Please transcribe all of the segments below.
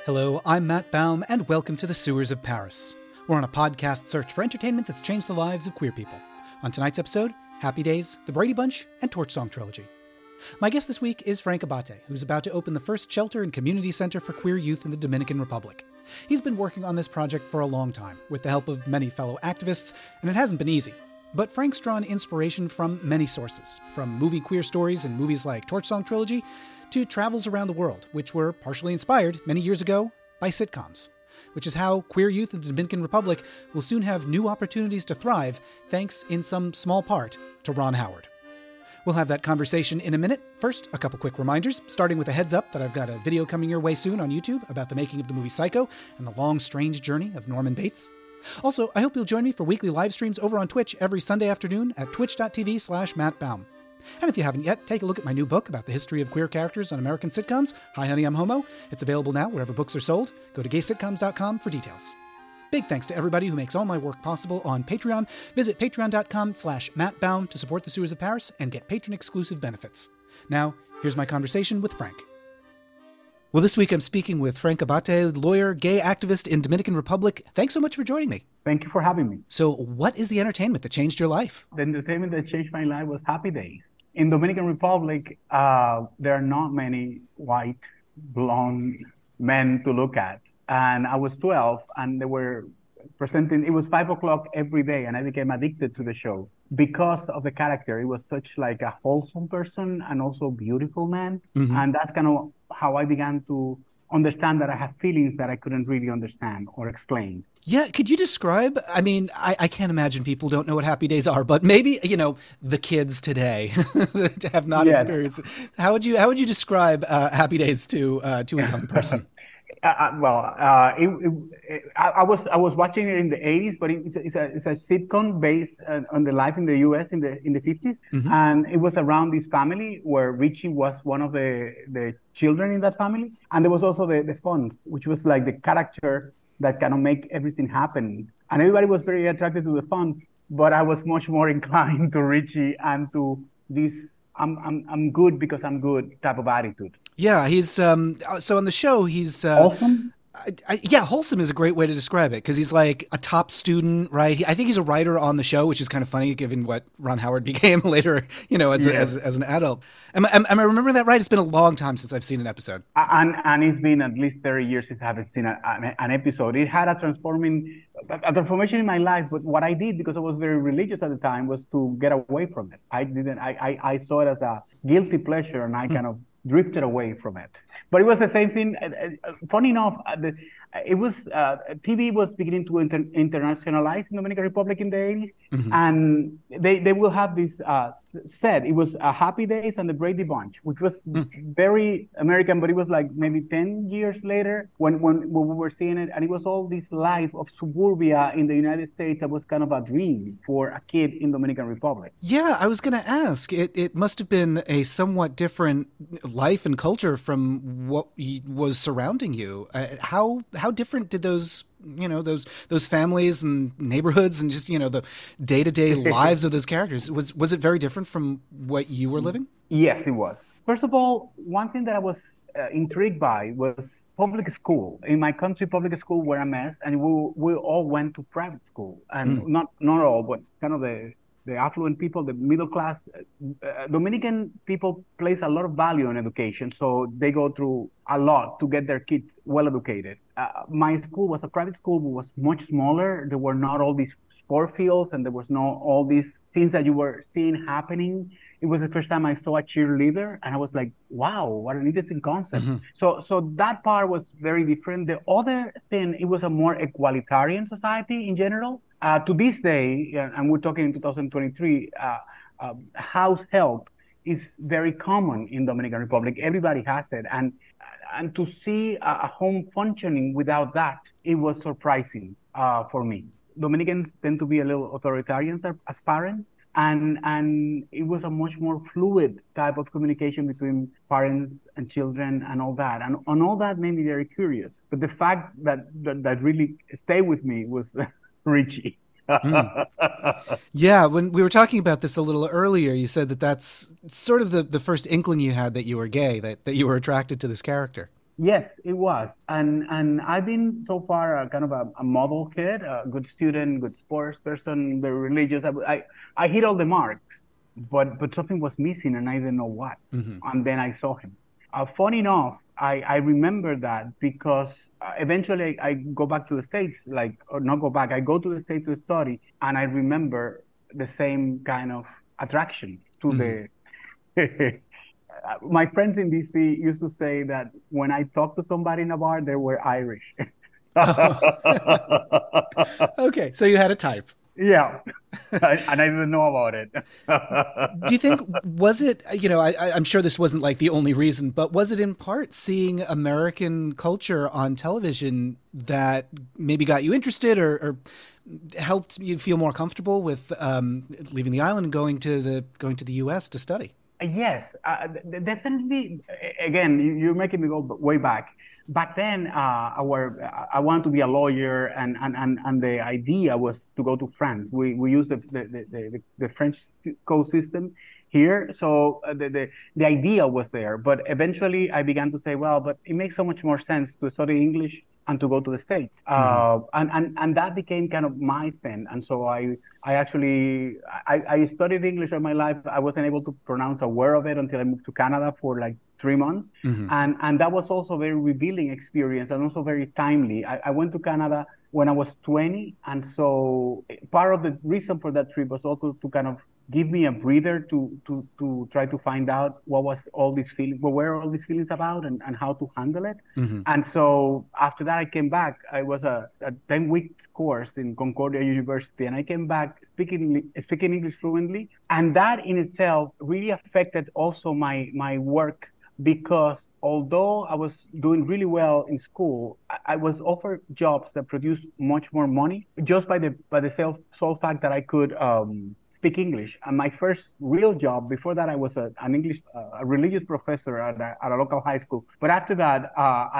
Hello, I'm Matt Baum, and welcome to the Sewers of Paris. We're on a podcast search for entertainment that's changed the lives of queer people. On tonight's episode, Happy Days, The Brady Bunch, and Torch Song Trilogy. My guest this week is Frank Abate, who's about to open the first shelter and community center for queer youth in the Dominican Republic. He's been working on this project for a long time, with the help of many fellow activists, and it hasn't been easy. But Frank's drawn inspiration from many sources, from movie queer stories in movies like Torch Song Trilogy, to travels around the world, which were partially inspired many years ago by sitcoms, which is how queer youth in the Dominican Republic will soon have new opportunities to thrive, thanks in some small part to Ron Howard. We'll have that conversation in a minute. First, a couple quick reminders, starting with a heads up that I've got a video coming your way soon on YouTube about the making of the movie Psycho and the long, strange journey of Norman Bates. Also, I hope you'll join me for weekly live streams over on Twitch every Sunday afternoon at twitch.tv/MattBaum. And if you haven't yet, take a look at my new book about the history of queer characters on American sitcoms, Hi Honey, I'm Homo. It's available now wherever books are sold. Go to gaysitcoms.com for details. Big thanks to everybody who makes all my work possible on Patreon. Visit patreon.com/MattBaum to support the Sewers of Paris and get patron-exclusive benefits. Now, here's my conversation with Frank. Well, this week I'm speaking with Frank Abate, lawyer, gay activist in Dominican Republic. Thanks so much for joining me. Thank you for having me. So what is the entertainment that changed your life? The entertainment that changed my life was Happy Days. In Dominican Republic, there are not many white, blonde men to look at. And I was 12 and they were presenting, it was 5 o'clock every day and I became addicted to the show because of the character. It was such like a wholesome person and also beautiful man. Mm-hmm. And that's kind of how I began to understand that I had feelings that I couldn't really understand or explain. Yeah, could you describe, I mean, I can't imagine people don't know what Happy Days are, but maybe, the kids today have not experienced it. How would you describe Happy Days to a young person? I was watching it in the 80s, but it's a sitcom based on the life in the U.S. in the 50s, mm-hmm. And it was around this family where Richie was one of the children in that family, and there was also the Fonz, which was like the character that kind of make everything happen, and everybody was very attracted to the Fonz, but I was much more inclined to Richie and to this I'm good because I'm good type of attitude. Yeah, he's so on the show he's wholesome. Wholesome is a great way to describe it because he's like a top student, right? I think he's a writer on the show, which is kind of funny given what Ron Howard became later, as an adult. Am I remembering that right? It's been a long time since I've seen an episode. And it's been at least 30 years since I haven't seen an episode. It had a transformation in my life, but what I did, because I was very religious at the time, was to get away from it. I saw it as a guilty pleasure and I kind of drifted away from it. But it was the same thing. Funny enough, TV was beginning to internationalize in the Dominican Republic in the 80s. Mm-hmm. And they will have this set. It was Happy Days and the Brady Bunch, which was very American, but it was like maybe 10 years later when we were seeing it. And it was all this life of suburbia in the United States that was kind of a dream for a kid in Dominican Republic. Yeah, I was going to ask. It must have been a somewhat different life and culture from what was surrounding you. How different did those families and neighborhoods and just the day-to-day lives of those characters, was it very different from what you were living? Yes, it was. First of all, one thing that I was intrigued by was public school. In my country, public school were a mess, and we all went to private school, and not all, but kind of the affluent people, the middle class. Dominican people place a lot of value on education, so they go through a lot to get their kids well educated. My school was a private school, but was much smaller. There were not all these sport fields, and there was not all these things that you were seeing happening. It was the first time I saw a cheerleader, and I was like, wow, what an interesting concept. Mm-hmm. So that part was very different. The other thing, it was a more egalitarian society in general. To this day, and we're talking in 2023, house help is very common in Dominican Republic. Everybody has it. And to see a home functioning without that, it was surprising for me. Dominicans tend to be a little authoritarian as parents. And it was a much more fluid type of communication between parents and children and all that. And all that made me very curious. But the fact that really stayed with me was Richie. Yeah, when we were talking about this a little earlier, you said that that's sort of the first inkling you had that you were gay, that you were attracted to this character. Yes, it was. And I've been so far kind of a model kid, a good student, good sports person, very religious. I hit all the marks, but something was missing and I didn't know what. Hmm. And then I saw him. Funny enough, I remember that because eventually I go back to the States, like, or not go back, I go to the States to study, and I remember the same kind of attraction to Hmm. the my friends in DC used to say that when I talked to somebody in a bar, they were Irish. Oh. Okay, so you had a type. Yeah, and I didn't know about it. Do you think, was it, I'm sure this wasn't like the only reason, but was it in part seeing American culture on television that maybe got you interested, or helped you feel more comfortable with leaving the island and going to the US to study? Yes, definitely. Again, you're making me go way back. Back then, I wanted to be a lawyer, and the idea was to go to France. We use the French code system here, so the idea was there. But eventually, I began to say, well, but it makes so much more sense to study English and to go to the States. Hmm. And that became kind of my thing. And so I actually I studied English all my life. I wasn't able to pronounce a word of it until I moved to Canada for like 3 months, Hmm. and that was also a very revealing experience and also very timely. I went to Canada when I was 20, and so part of the reason for that trip was also to kind of give me a breather to try to find out what were all these feelings about, and how to handle it. Hmm. And so after that, I came back. I was a 10-week course in Concordia University, and I came back speaking English fluently. And that in itself really affected also my work, because although I was doing really well in school, I was offered jobs that produced much more money just by the sole fact that I could speak English. And my first real job before that, I was an English a religious professor at a local high school. But after that,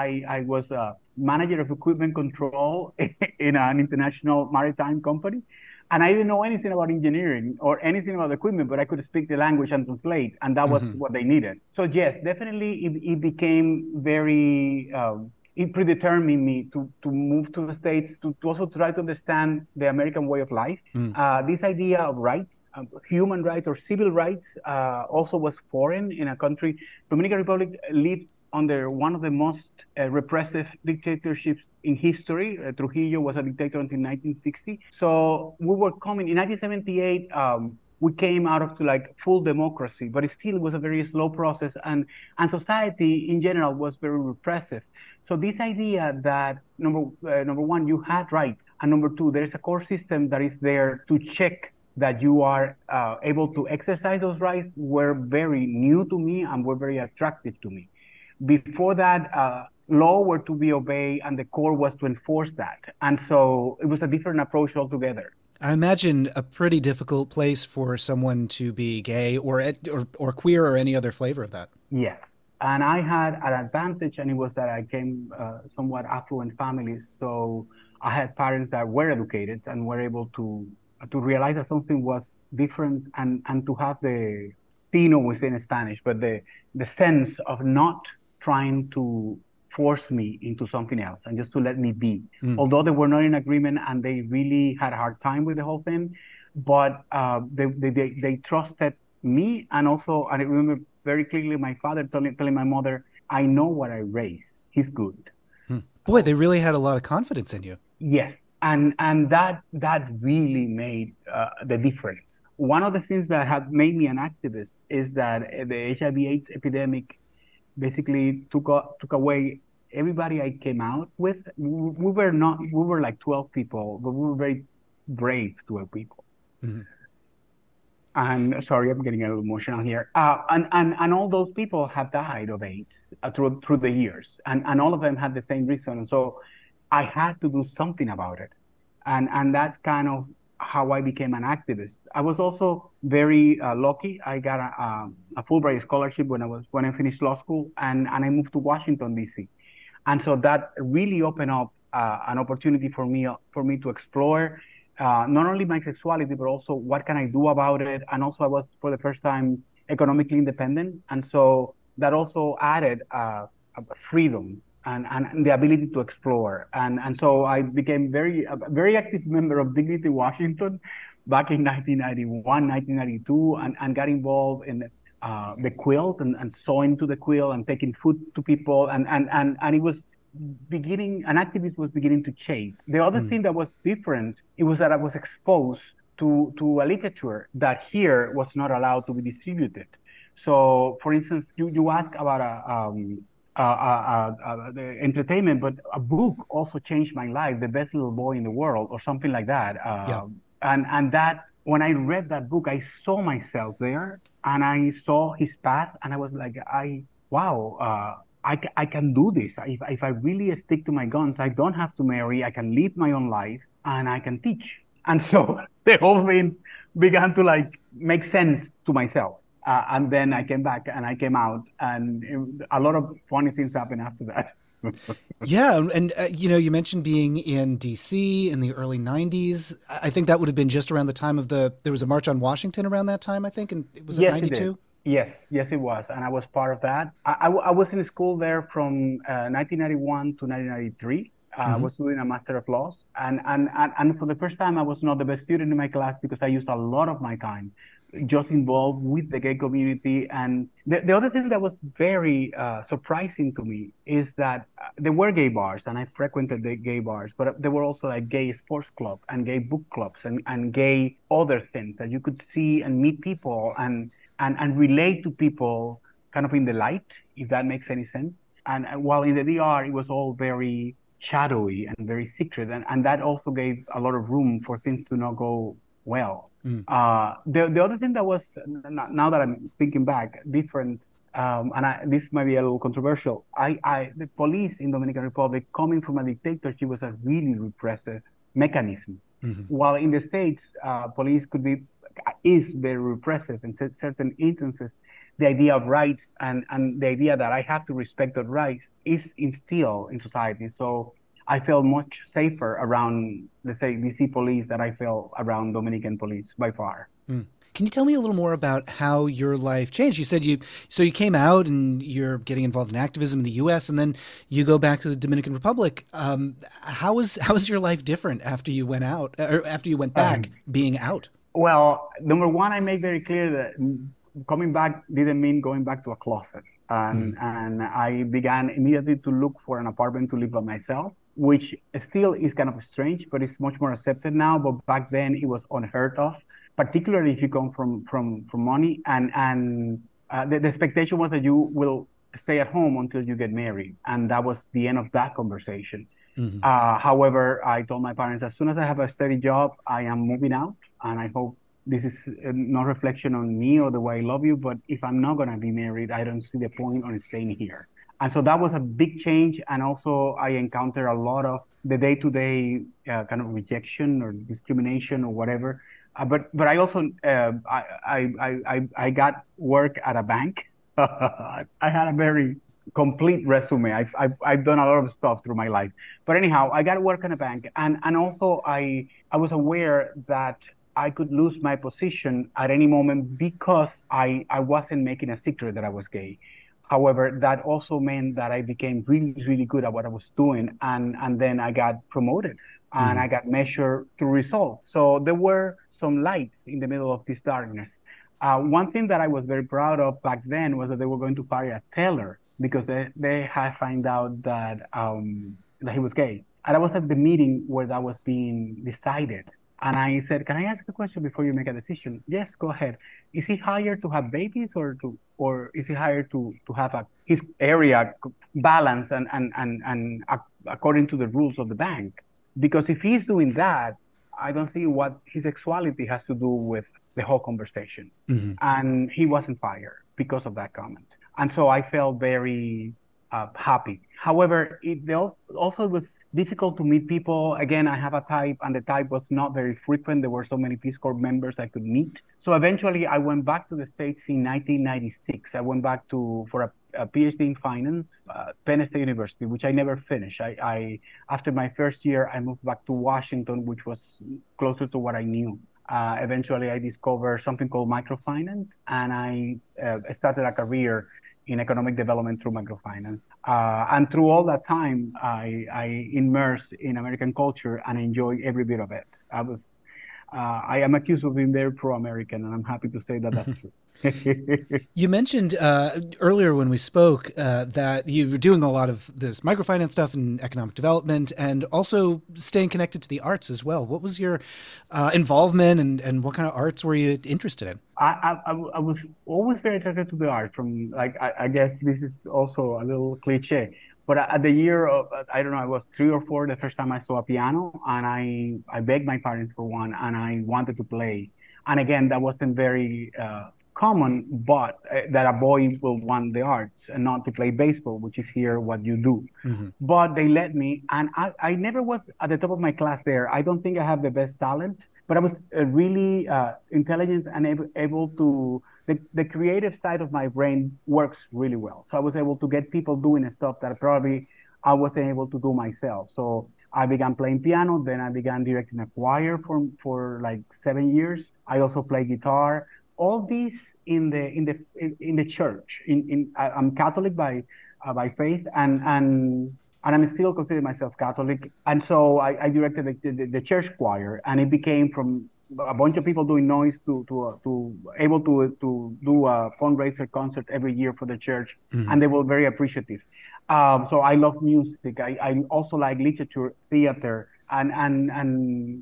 I was a manager of equipment control in an international maritime company. And I didn't know anything about engineering or anything about equipment, but I could speak the language and translate, and that was Hmm. what they needed. So yes, definitely, it became very. It predetermined me to move to the States to also try to understand the American way of life. Mm. This idea of rights, human rights or civil rights, also was foreign in a country. Dominican Republic lived under one of the most repressive dictatorships in history. Trujillo was a dictator until 1960. So we were coming in 1978. We came out of to like full democracy, but it still was a very slow process, and society in general was very repressive. So this idea that number one, you had rights, and number two, there is a core system that is there to check that you are able to exercise those rights, were very new to me and were very attractive to me. Before that, law were to be obeyed, and the core was to enforce that. And so it was a different approach altogether. I imagine a pretty difficult place for someone to be gay or queer or any other flavor of that. Yes. And I had an advantage, and it was that I came somewhat affluent families. So I had parents that were educated and were able to realize that something was different, and to have the Tino within Spanish, but the sense of not trying to force me into something else and just to let me be. Mm. Although they were not in agreement and they really had a hard time with the whole thing, but they trusted me. And also, I remember very clearly my father telling my mother, I know what I raised. He's good. Mm. Boy, they really had a lot of confidence in you. Yes, and that really made the difference. One of the things that have made me an activist is that the HIV/AIDS epidemic basically took away everybody I came out with. We were like 12 people, but we were very brave 12 people. Mhm. And sorry, I'm getting a little emotional here. And all those people have died of AIDS through the years, and all of them had the same reason. And so I had to do something about it, and that's kind of how I became an activist. I was also very lucky. I got a Fulbright scholarship when I finished law school, and I moved to Washington D.C. And so that really opened up an opportunity for me to explore not only my sexuality, but also what can I do about it. And also, I was for the first time economically independent, and so that also added a freedom and the ability to explore. And so I became a very active member of Dignity Washington back in 1991, 1992, and got involved in the quilt and sewing to the quilt and taking food to people. And it was an activist was beginning to change. The other thing that was different, it was that I was exposed to a literature that here was not allowed to be distributed. So, for instance, you ask about the entertainment, but a book also changed my life, The Best Little Boy in the World, or something like that. Yeah. And that, when I read that book, I saw myself there, and I saw his path, and I was like, wow, I can do this. If I really stick to my guns, I don't have to marry. I can live my own life, and I can teach. And so the whole thing began to make sense to myself. And then I came back and I came out, and a lot of funny things happened after that. Yeah, and you mentioned being in DC in the early 90s. I think that would have been just around the time of there was a March on Washington around that time, I think, and it was Yes, 92? Yes, it was, and I was part of that. I was in school there from 1991 to 1993. I was doing a Master of Laws, and for the first time, I was not the best student in my class because I used a lot of my time just involved with the gay community. And the other thing that was very surprising to me is that there were gay bars, and I frequented the gay bars, but there were also gay sports club and gay book clubs and gay other things that you could see and meet people and relate to people kind of in the light, if that makes any sense. And while in the DR, it was all very shadowy and very secret. And that also gave a lot of room for things to not go well. The other thing that was, now that I'm thinking back, different, this might be a little controversial. The police in Dominican Republic, coming from a dictatorship, was a really repressive mechanism. While in the States, police is very repressive in certain instances. The idea of rights and the idea that I have to respect those rights is instilled in society. So I felt much safer around, let's say, DC police than I felt around Dominican police by far. Can you tell me a little more about how your life changed? You said you came out and you're getting involved in activism in the U.S. and then you go back to the Dominican Republic. How was your life different after you went out, or after you went back, being out? Well, number one, I make very clear that coming back didn't mean going back to a closet. And I began immediately to look for an apartment to live by myself, which still is kind of strange, but it's much more accepted now. But back then it was unheard of, particularly if you come from money. And the expectation was that you will stay at home until you get married. And that was the end of that conversation. However, I told my parents, as soon as I have a steady job, I am moving out. And I hope this is no reflection on me or the way I love you, but if I'm not going to be married, I don't see the point on staying here. And so that was a big change. And also I encountered a lot of the day-to-day kind of rejection or discrimination or whatever. But I also, I got work at a bank. I had a very complete resume. I've done a lot of stuff through my life. But anyhow, I got to work in a bank. And also I was aware that I could lose my position at any moment because I wasn't making a secret that I was gay. However, that also meant that I became really, really good at what I was doing. And then I got promoted and I got measured through results. So there were some lights in the middle of this darkness. One thing that I was very proud of back then was that they were going to fire a teller because they had found out that he was gay. And I was at the meeting where that was being decided. And I said, can I ask a question before you make a decision? Yes, go ahead. Is he hired to have babies or is he hired to have his area balanced and according to the rules of the bank? Because if he's doing that, I don't see what his sexuality has to do with the whole conversation. And he wasn't fired because of that comment. And so I felt very happy. However, it also was difficult to meet people. Again, I have a type, and the type was not very frequent. There were so many Peace Corps members I could meet. So eventually, I went back to the States in 1996. I went back for a PhD in finance, Penn State University, which I never finished. I after my first year, I moved back to Washington, which was closer to what I knew. Eventually, I discovered something called microfinance, and I started a career in economic development through microfinance. And through all that time, I immersed in American culture and enjoy every bit of it. I am accused of being very pro-American, and I'm happy to say that that's true. You mentioned earlier when we spoke that you were doing a lot of this microfinance stuff and economic development and also staying connected to the arts as well. What was your involvement and what kind of arts were you interested in? I was always very attracted to the art from like, I guess this is also a little cliche, but at the year of, I don't know, I was 3 or 4 the first time I saw a piano, and I begged my parents for one, and I wanted to play. And again, that wasn't very common, but that a boy will want the arts and not to play baseball, which is here what you do. Mm-hmm. But they let me, and I never was at the top of my class there. I don't think I have the best talent, but I was really intelligent and able to, the creative side of my brain works really well. So I was able to get people doing stuff that probably I wasn't able to do myself. So I began playing piano, then I began directing a choir for like 7 years. I also play guitar. All these in the church. I'm Catholic by faith, and I'm still consider myself Catholic. And so I directed the church choir, and it became from a bunch of people doing noise to able to do a fundraiser concert every year for the church, Mm-hmm. and they were very appreciative. So I love music. I also like literature, theater, and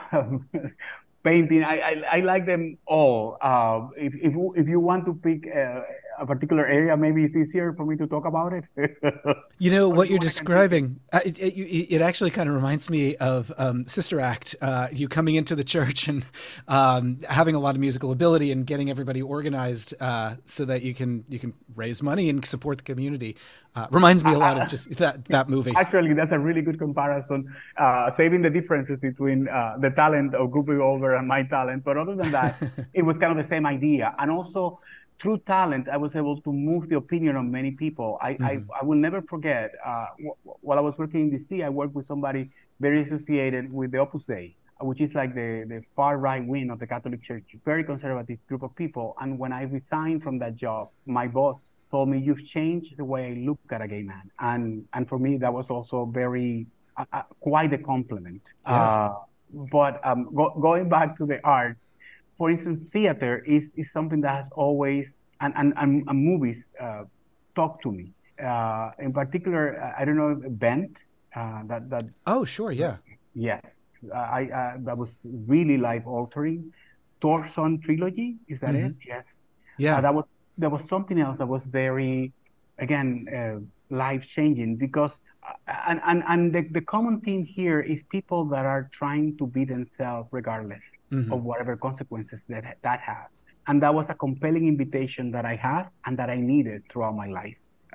painting. I like them all. If you want to pick a particular area, maybe it's easier for me to talk about it. You know, Or what you you're want, I can take it. describing, it actually kind of reminds me of Sister Act, you coming into the church and having a lot of musical ability and getting everybody organized so that you can raise money and support the community. Reminds me a lot of just that movie. Actually, that's a really good comparison, saving the differences between the talent of Guppy Over and my talent. But other than that, it was kind of the same idea. And also, through talent, I was able to move the opinion of many people. Mm-hmm. I will never forget, while I was working in DC, I worked with somebody very associated with the Opus Dei, which is like the far right wing of the Catholic Church, very conservative group of people. And when I resigned from that job, my boss told me, "You've changed the way I look at a gay man," and for me that was also very quite a compliment. Yeah. But going back to the arts, for instance, theater is something that has always and movies talk to me. In particular, I don't know, Bent. That Oh, sure. Yeah. Yes, that was really life altering. Thorson trilogy, is that Mm-hmm. it? Yes. Yeah. That was there was something else that was very, again, life changing because and the common theme here is people that are trying to be themselves regardless Mm-hmm. of whatever consequences that have. And that was a compelling invitation that I have and that I needed throughout my life.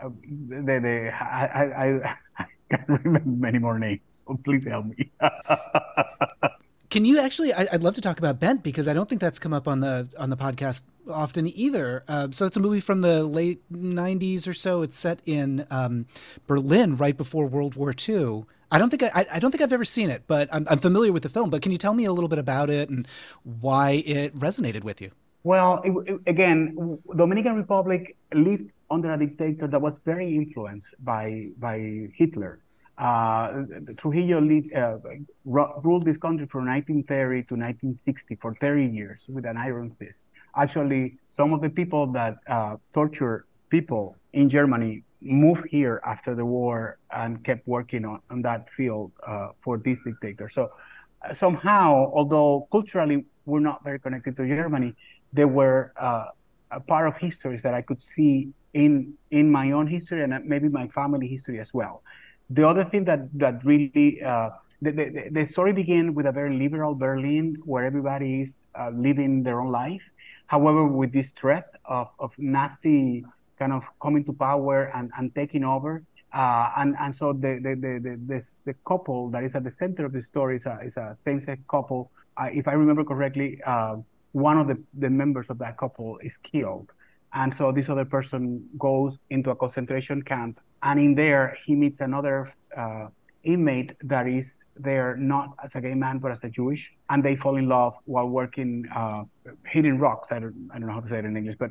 I can't remember many more names, so please help me. Can you actually? I'd love to talk about Bent because I don't think that's come up on the podcast often either. So it's a movie from the late '90s or so. It's set in Berlin right before World War II. I don't think I've ever seen it, but I'm familiar with the film. But can you tell me a little bit about it and why it resonated with you? Well, again, Dominican Republic lived under a dictator that was very influenced by Hitler. Trujillo ruled this country from 1930 to 1960 for 30 years with an iron fist. Actually, some of the people that torture people in Germany moved here after the war and kept working on that field for this dictator. So somehow, although culturally we're not very connected to Germany, there were a part of histories that I could see in my own history and maybe my family history as well. The other thing that really the story began with a very liberal Berlin where everybody is living their own life. However, with this threat of Nazi kind of coming to power and taking over, and so the couple that is at the center of the story is a same-sex couple. If I remember correctly, one of the members of that couple is killed. And so this other person goes into a concentration camp, and in there he meets another inmate that is there not as a gay man but as a Jewish, and they fall in love while working hitting rocks. I don't know how to say it in English, but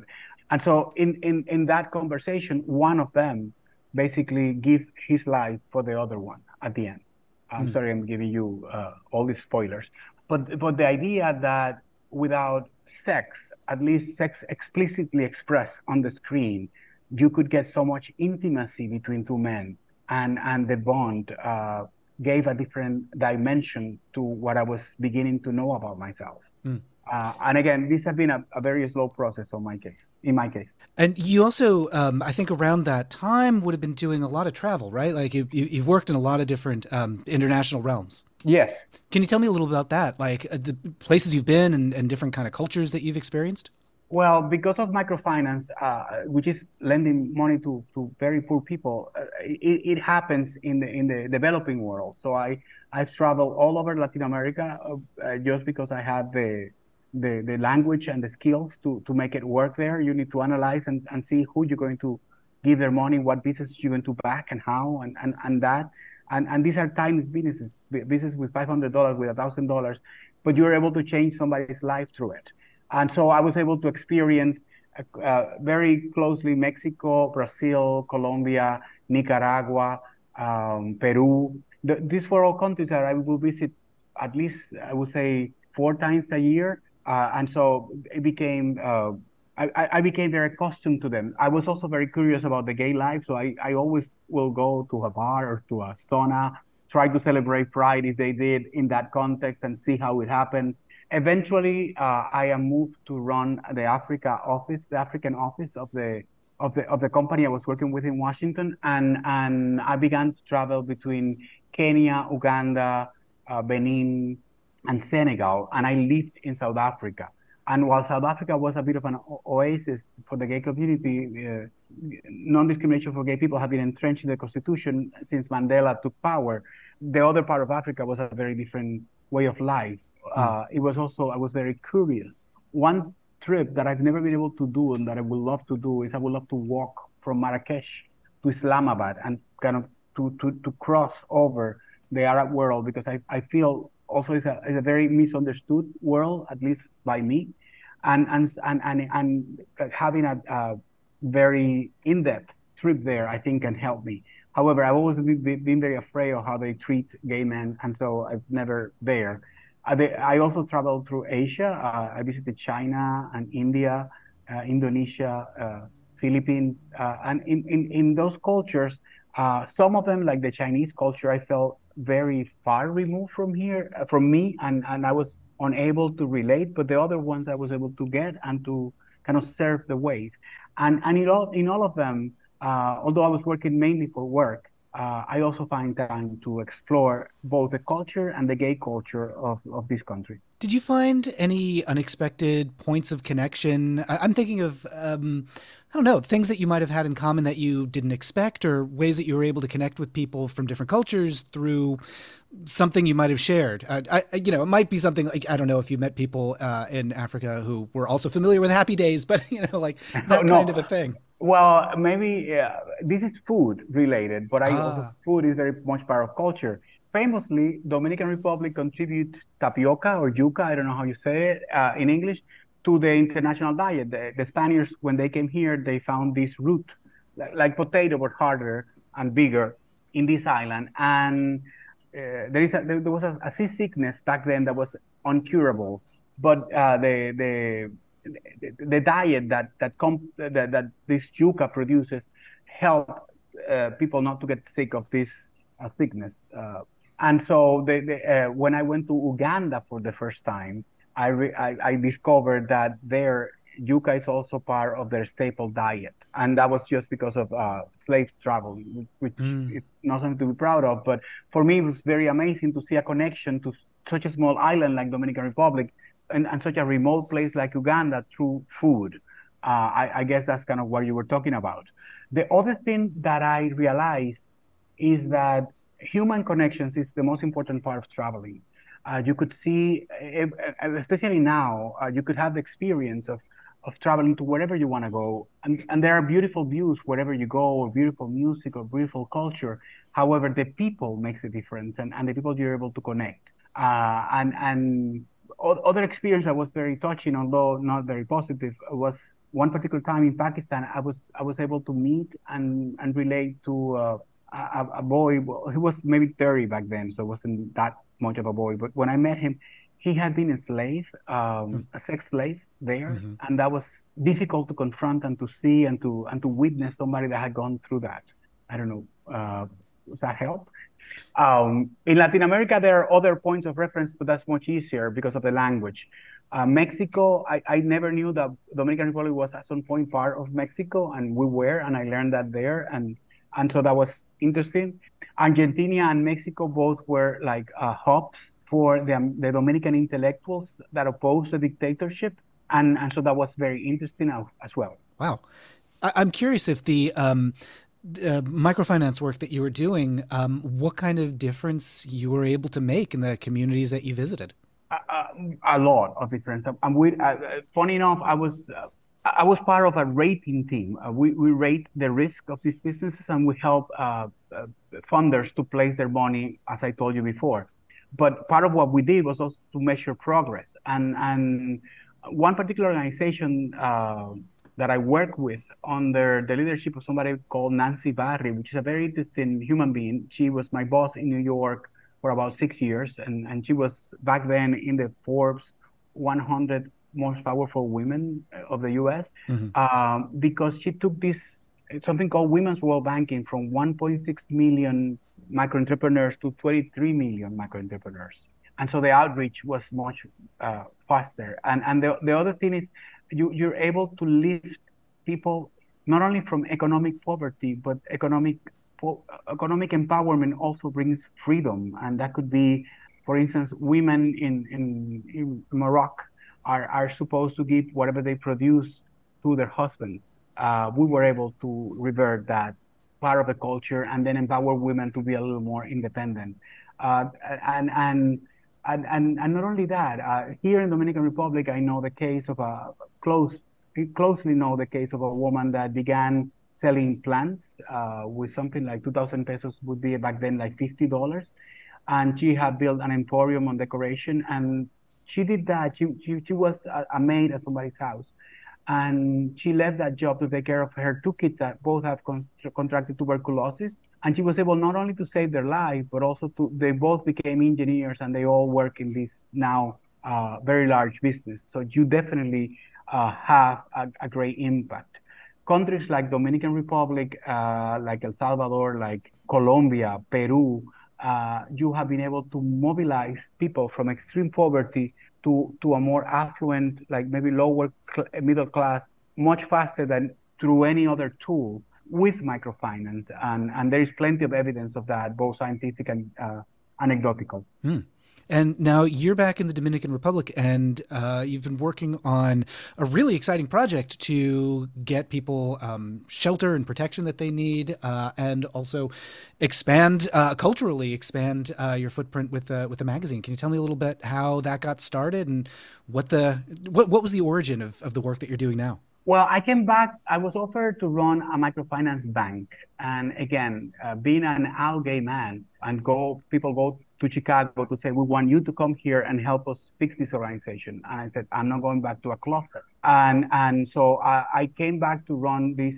And so in that conversation, one of them basically give his life for the other one at the end. I'm sorry, I'm giving you all these spoilers, but the idea that without sex, at least sex explicitly expressed on the screen, you could get so much intimacy between two men, and the bond gave a different dimension to what I was beginning to know about myself. And again, this has been a very slow process on my case, in my case. And you also, I think, around that time would have been doing a lot of travel, right? Like you've worked in a lot of different international realms. Yes. Can you tell me a little about that, like the places you've been and different kind of cultures that you've experienced? Well, because of microfinance, which is lending money to very poor people, it happens in the developing world. So I've traveled all over Latin America just because I have the language and the skills to make it work there. You need to analyze and see who you're going to give their money, what business you're going to back, and how, and that. And these are tiny businesses with $500, with $1,000, but you're able to change somebody's life through it. And so I was able to experience very closely Mexico, Brazil, Colombia, Nicaragua, Peru. These were all countries that I will visit at least, I would say, 4 times a year. And so it became, I became very accustomed to them. I was also very curious about the gay life. So I always will go to a bar or to a sauna, try to celebrate Pride if they did in that context and see how it happened. Eventually, I am moved to run the African office of the company I was working with in Washington, and I began to travel between Kenya, Uganda, Benin, and Senegal, and I lived in South Africa. And while South Africa was a bit of an oasis for the gay community, non-discrimination for gay people have been entrenched in the constitution since Mandela took power. The other part of Africa was a very different way of life. It was also, I was very curious. One trip that I've never been able to do and that I would love to do is I would love to walk from Marrakesh to Islamabad and kind of to cross over the Arab world, because I feel also it's a very misunderstood world, at least by me. And having a very in-depth trip there, I think can help me. However, I've always been very afraid of how they treat gay men, and so I've never there. I also traveled through Asia. I visited China and India, Indonesia, Philippines, and in those cultures, some of them, like the Chinese culture, I felt very far removed from me, and I was unable to relate. But the other ones I was able to get and to kind of surf the wave. And in all of them, although I was working mainly for work, I also find time to explore both the culture and the gay culture of these countries. Did you find any unexpected points of connection? I'm thinking of, I don't know, things that you might have had in common that you didn't expect, or ways that you were able to connect with people from different cultures through something you might have shared. It might be something like, I don't know if you met people in Africa who were also familiar with Happy Days, but, like that kind of a thing. Well, maybe this is food related, but also food is very much part of culture. Famously, Dominican Republic contribute tapioca or yuca, I don't know how you say it in English, to the international diet. The Spaniards, when they came here, they found this root, like potato, but harder and bigger in this island. And there was a seasickness back then that was uncurable, but the diet that this yuca produces help people not to get sick of this sickness. And so when I went to Uganda for the first time, I discovered that their yuca is also part of their staple diet. And that was just because of slave travel, which is not something to be proud of. But for me, it was very amazing to see a connection to such a small island like Dominican Republic and such a remote place like Uganda through food. I guess that's kind of what you were talking about. The other thing that I realized is that human connections is the most important part of traveling. You could see, especially now, you could have the experience of traveling to wherever you want to go. And there are beautiful views wherever you go, or beautiful music, or beautiful culture. However, the people makes a difference, and the people you're able to connect. And other experience that was very touching, although not very positive, was one particular time in Pakistan, I was able to meet and relate to a boy. Well, he was maybe 30 back then, so it wasn't that much of a boy. But when I met him, he had been a slave, a sex slave there, Mm-hmm. and that was difficult to confront and to see and to witness somebody that had gone through that. I don't know. Does that help? In Latin America, there are other points of reference, but that's much easier because of the language. Mexico, I never knew that Dominican Republic was at some point part of Mexico, and we were, and I learned that there, and so that was interesting. Argentina and Mexico both were like hubs for the Dominican intellectuals that opposed the dictatorship, and so that was very interesting as well. Wow. I'm curious if the microfinance work that you were doing, what kind of difference you were able to make in the communities that you visited. A lot of difference. Funny enough, I was part of a rating team. We rate the risk of these businesses, and we help funders to place their money, as I told you before. But part of what we did was also to measure progress. And one particular organization that I work with under the leadership of somebody called Nancy Barry, which is a very interesting human being. She was my boss in New York for about 6 years, and she was back then in the Forbes 100 most powerful women of the U.S. Because she took this something called Women's World Banking from 1.6 million micro entrepreneurs to 23 million micro entrepreneurs, and so the outreach was much faster. And the other thing is you're able to lift people not only from economic poverty, but economic empowerment also brings freedom, and that could be, for instance, women in Morocco are supposed to give whatever they produce to their husbands. We were able to revert that part of the culture and then empower women to be a little more independent. And not only that, here in Dominican Republic, I know the case of closely know the case of a woman that began selling plants with something like 2,000 pesos would be back then like $50. And she had built an emporium on decoration, and she did that. She was a maid at somebody's house, and she left that job to take care of her two kids that both have contracted tuberculosis. And she was able not only to save their life, but also they both became engineers, and they all work in this now very large business. So you definitely have a great impact. Countries like Dominican Republic, like El Salvador, like Colombia, Peru, you have been able to mobilize people from extreme poverty to a more affluent, like maybe lower middle class, much faster than through any other tool with microfinance. And there is plenty of evidence of that, both scientific and anecdotal. And now you're back in the Dominican Republic, and you've been working on a really exciting project to get people shelter and protection that they need, and also culturally expand your footprint with the magazine. Can you tell me a little bit how that got started and what was the origin of the work that you're doing now? Well, I came back. I was offered to run a microfinance bank, and again, being an all gay man, and people go to Chicago to say, we want you to come here and help us fix this organization. And I said, I'm not going back to a closet. And so I came back to run this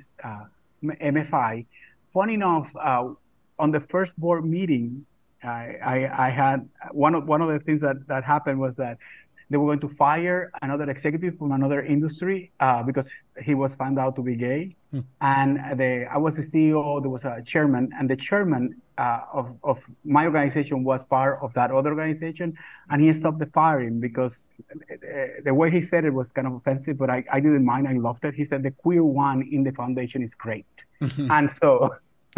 MFI. Funny enough, on the first board meeting, I had one of the things that happened was that they were going to fire another executive from another industry because he was found out to be gay. And I was the CEO, there was a chairman, and the chairman of my organization was part of that other organization. And he stopped the firing because the way he said it was kind of offensive, but I didn't mind. I loved it. He said, the queer one in the foundation is great. And so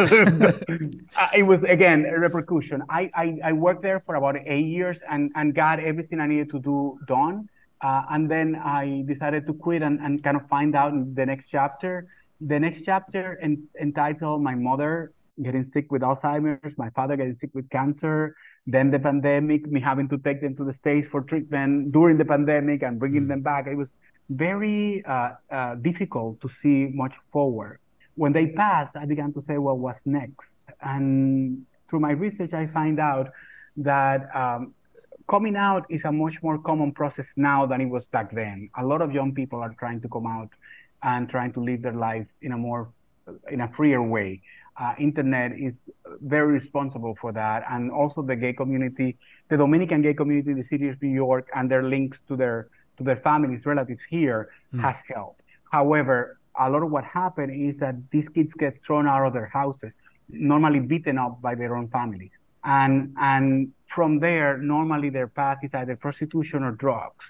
it was, again, a repercussion. I worked there for about 8 years and got everything I needed to do done. And then I decided to quit and kind of find out the next chapter. The next chapter entitled My Mother Getting Sick with Alzheimer's, my father getting sick with cancer, then the pandemic, me having to take them to the States for treatment during the pandemic and bringing them back. It was very difficult to see much forward. When they passed, I began to say, well, what's next? And through my research, I find out that coming out is a much more common process now than it was back then. A lot of young people are trying to come out. and trying to live their life in a freer way. Internet is very responsible for that, and also the gay community, the Dominican gay community, the city of New York, and their links to their families, relatives here has helped. However, a lot of what happened is that these kids get thrown out of their houses, normally beaten up by their own families, and from there, normally their path is either prostitution or drugs,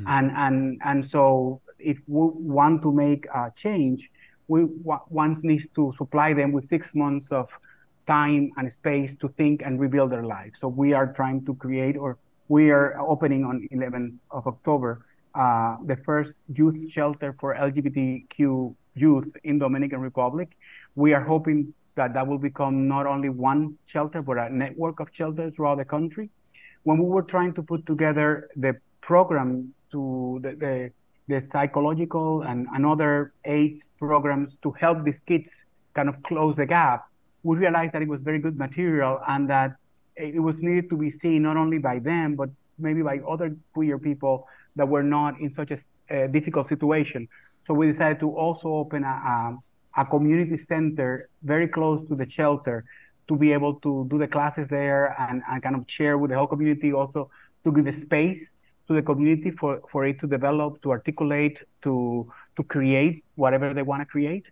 and so if we want to make a change, one needs to supply them with 6 months of time and space to think and rebuild their lives. So we are trying to create, or we are opening on 11th of October, the first youth shelter for LGBTQ youth in Dominican Republic. We are hoping that that will become not only one shelter, but a network of shelters throughout the country. When we were trying to put together the program to the psychological and other aids programs to help these kids kind of close the gap, we realized that it was very good material and that it was needed to be seen not only by them, but maybe by other queer people that were not in such a difficult situation. So we decided to also open a community center very close to the shelter to be able to do the classes there and kind of share with the whole community, also to give a space to the community for it to develop, to articulate, to create whatever they want to create.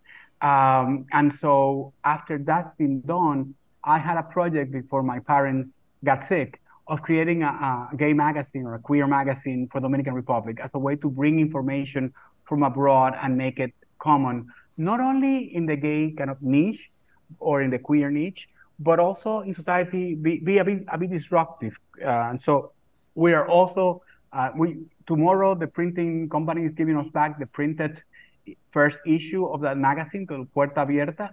And so after that's been done, I had a project before my parents got sick of creating a gay magazine or a queer magazine for Dominican Republic as a way to bring information from abroad and make it common, not only in the gay kind of niche or in the queer niche, but also in society, be a bit disruptive. And so we are also, tomorrow the printing company is giving us back the printed first issue of that magazine called Puerta Abierta.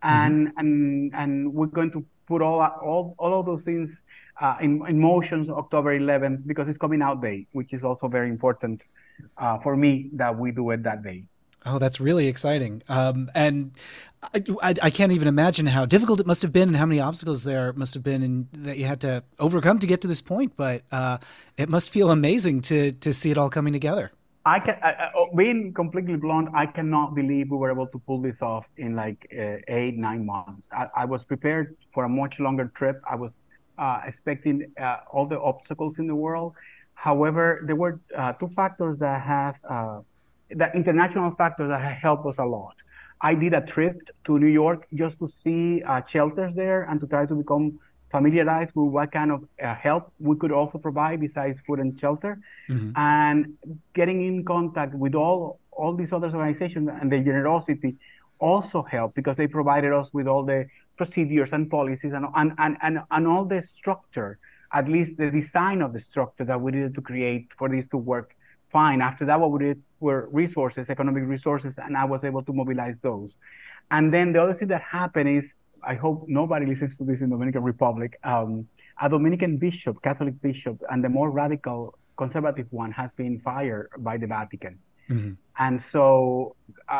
And we're going to put all of those things in motion October 11th, because it's coming out day, which is also very important for me that we do it that day. Oh, that's really exciting. And I can't even imagine how difficult it must have been and how many obstacles there must have been and that you had to overcome to get to this point. But it must feel amazing to see it all coming together. Being completely blunt, I cannot believe we were able to pull this off in like 8-9 months. I was prepared for a much longer trip. I was expecting all the obstacles in the world. However, there were two factors that have the international factors that have helped us a lot. I did a trip to New York just to see shelters there and to try to become familiarized with what kind of help we could also provide besides food and shelter. And getting in contact with all these other organizations and their generosity also helped, because they provided us with all the procedures and policies and all the structure, at least the design of the structure that we needed to create for this to work fine. After that, what we did were resources, economic resources, and I was able to mobilize those. And then the other thing that happened is, I hope nobody listens to this in Dominican Republic, a Dominican bishop, Catholic bishop, and the more radical conservative one has been fired by the Vatican. And so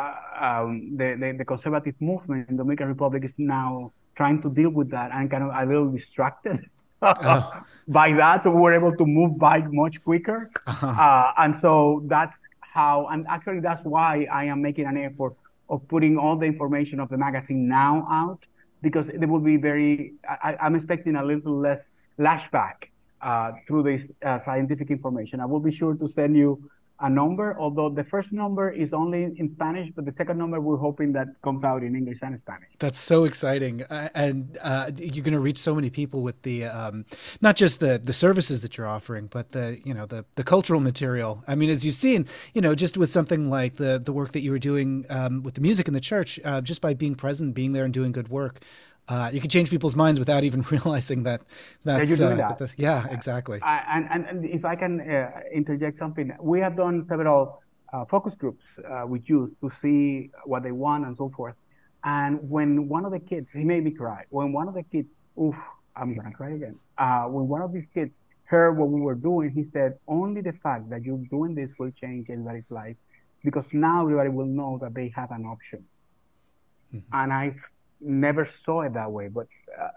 the conservative movement in Dominican Republic is now trying to deal with that and kind of a little distracted by that. So we were able to move by much quicker. And so that's how, and actually that's why I am making an effort of putting all the information of the magazine now out, because it will be I'm expecting a little less lashback through this scientific information. I will be sure to send you a number, although the first number is only in Spanish, but the second number we're hoping that comes out in English and Spanish. That's so exciting. And you're going to reach so many people with the, not just the services that you're offering, but the cultural material. I mean, as you've seen, just with something like the work that you were doing with the music in the church, just by being present, being there and doing good work, you can change people's minds without even realizing that. Yeah, exactly. And if I can interject something, we have done several focus groups with youth to see what they want and so forth. And when one of the kids, he made me cry. When one of the kids, I'm gonna cry again. When one of these kids heard what we were doing, he said, "Only the fact that you're doing this will change everybody's life, because now everybody will know that they have an option." And I never saw it that way, but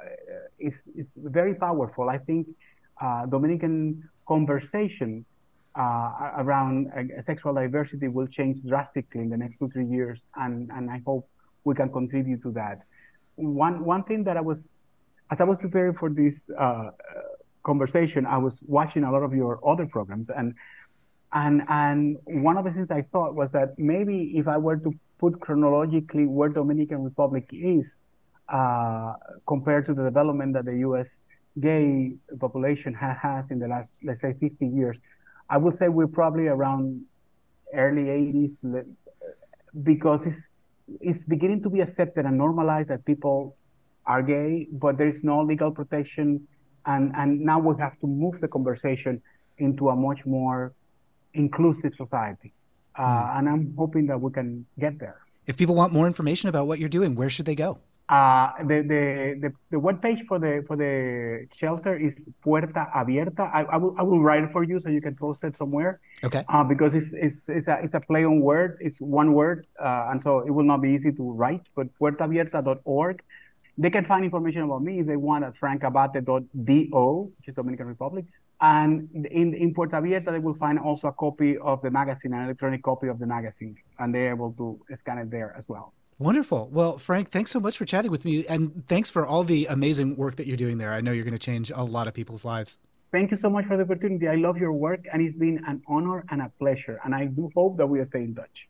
it's very powerful. I think Dominican conversation around sexual diversity will change drastically in the next 2-3 years, and I hope we can contribute to that. One thing that as I was preparing for this conversation, I was watching a lot of your other programs, and one of the things I thought was that maybe if I were to put chronologically where Dominican Republic is compared to the development that the U.S. gay population has in the last, let's say, 50 years, I would say we're probably around early 80s, because it's beginning to be accepted and normalized that people are gay, but there is no legal protection, and now we have to move the conversation into a much more inclusive society. And I'm hoping that we can get there. If people want more information about what you're doing, where should they go? The webpage for the shelter is Puerta Abierta. I will write it for you so you can post it somewhere. Okay. Because it's a play on word. It's one word, and so it will not be easy to write. But puertaabierta.org. They can find information about me if they want at frankabate.do, which is Dominican Republic. And in Puerta Abierta, they will find also a copy of the magazine, an electronic copy of the magazine, and they're able to scan it there as well. Wonderful. Well, Frank, thanks so much for chatting with me, and thanks for all the amazing work that you're doing there. I know you're going to change a lot of people's lives. Thank you so much for the opportunity. I love your work, and it's been an honor and a pleasure, and I do hope that we'll stay in touch.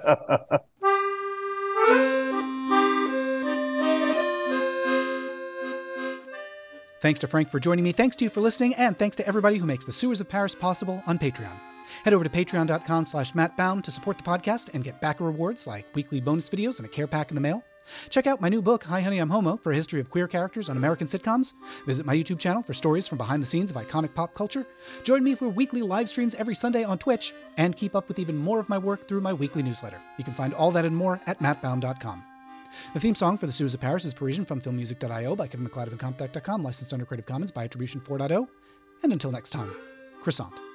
Thanks to Frank for joining me, thanks to you for listening, and thanks to everybody who makes the Sewers of Paris possible on Patreon. Head over to patreon.com/mattbaum to support the podcast and get backer rewards like weekly bonus videos and a care pack in the mail. Check out my new book, Hi Honey, I'm Homo, for a history of queer characters on American sitcoms. Visit my YouTube channel for stories from behind the scenes of iconic pop culture. Join me for weekly live streams every Sunday on Twitch, and keep up with even more of my work through my weekly newsletter. You can find all that and more at mattbaum.com. The theme song for The Sewers of Paris is Parisian from filmmusic.io by Kevin MacLeod of Incompetech.com, licensed under Creative Commons by Attribution 4.0. And until next time, croissant.